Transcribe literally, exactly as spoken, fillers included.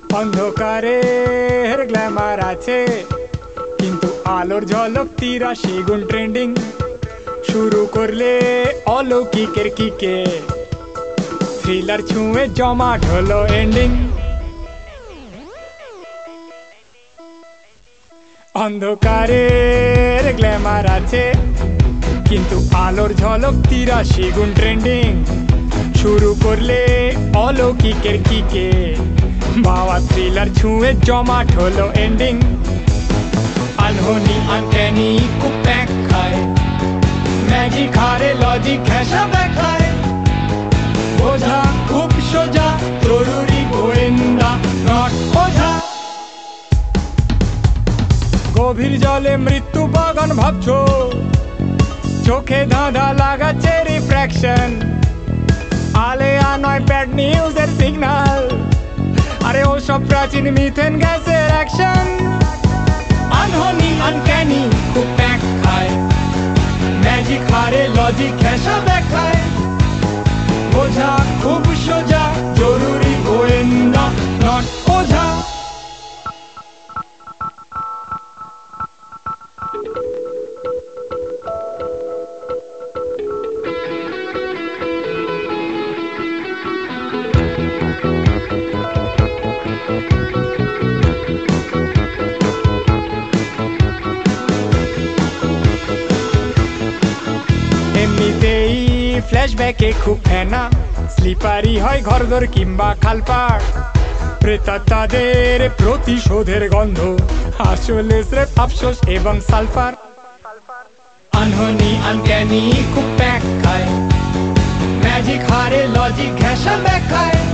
অন্ধকারের গ্ল্যামার আছে, কিন্তু আলোর ঝলক তিরাশি গুণ ট্রেন্ডিং। শুরু করলে অলৌকিকের কিকে, থ্রিলার ছুঁয়ে জমাট হলো এন্ডিং। অন্ধকারের গ্ল্যামার আছে, কিন্তু আলোর ঝলক তিরাশি গুণ ট্রেন্ডিং। শুরু করলে অলৌকিকের কিকে, বাবা থ্রিলার ছুঁয়ে জমাট হলো এন্ডিং। আনহোনি আনক্যানি খুব প্যাক খায়, ম্যাজিক হারে লজিক ঘেঁষা দেখায়। বোঝা খুব সোজা, জরুরি গোয়েন্দা নট ওঝা। গভীর জলে মৃত্যু বাগান ভাবছো, চোখে ধাঁধা লাগাচ্ছে রিফ্র্যাকশন। আলেয়া নয় ব্যাড নিউজের সিগন্যাল, আরে ও সব প্রাচীন মিথেন গ্যাসের অ্যাকশন। আনহোনি আনক্যানি খুব প্যাক খায়, ম্যাজিক হারে লজিক ঘেঁষা দেখায়। বোঝা খুব সোজা, জরুরি গোয়েন্দা নট ওঝা। এমনিতেই ফ্ল্যাশব্যাকে খুব ফেনা, স্লিপারি হয় ঘরদোর কিংবা খালপাড়। প্রেতাত্মাদের প্রতিশোধের গন্ধ, আসলে স্রেফ আফসোস এবং সালফার। আনহোনি আনক্যানি খুব প্যাক খায়, ম্যাজিক হারে লজিক ঘেঁষা দেখায়।